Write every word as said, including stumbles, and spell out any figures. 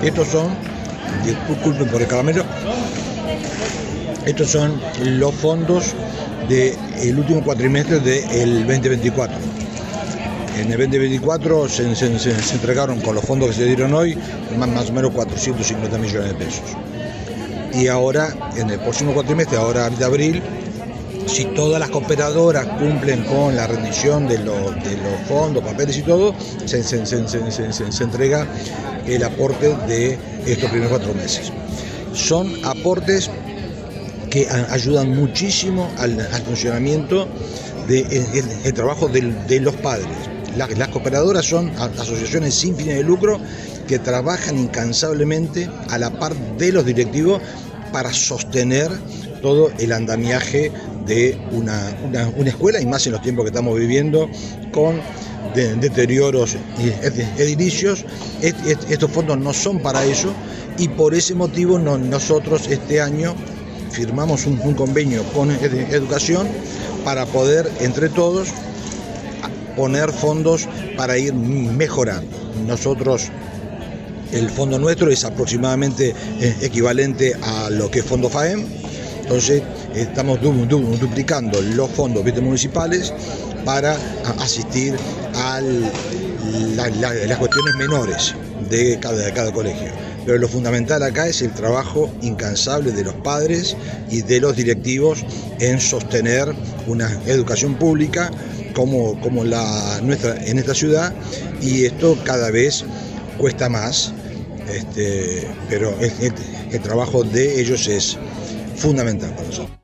Estos son, disculpen por el caramelo, estos son los fondos del último cuatrimestre del veinte veinticuatro. En el veinte veinticuatro se, se, se, se entregaron con los fondos que se dieron hoy más, más o menos cuatrocientos cincuenta millones de pesos. Y ahora, en el próximo cuatrimestre, ahora de abril, si todas las cooperadoras cumplen con la rendición de los, de los fondos, papeles y todo, se, se, se, se, se, se entrega el aporte de estos primeros cuatro meses. Son aportes que ayudan muchísimo al, al funcionamiento del de, el trabajo de, de los padres. Las, las cooperadoras son asociaciones sin fines de lucro que trabajan incansablemente a la par de los directivos para sostener todo el andamiaje de una, una, una escuela, y más en los tiempos que estamos viviendo con de, deterioros edilicios. Est, est, estos fondos no son para eso, y por ese motivo no, nosotros este año firmamos un, un convenio con ed, educación para poder entre todos poner fondos para ir mejorando. Nosotros, el fondo nuestro es aproximadamente eh, equivalente a lo que es fondo FAEM. Entonces estamos du du duplicando los fondos municipales para asistir a la, la, las cuestiones menores de cada, de cada colegio. Pero lo fundamental acá es el trabajo incansable de los padres y de los directivos en sostener una educación pública como, como la nuestra en esta ciudad, y esto cada vez cuesta más, este, pero el, el, el trabajo de ellos es fundamental para nosotros.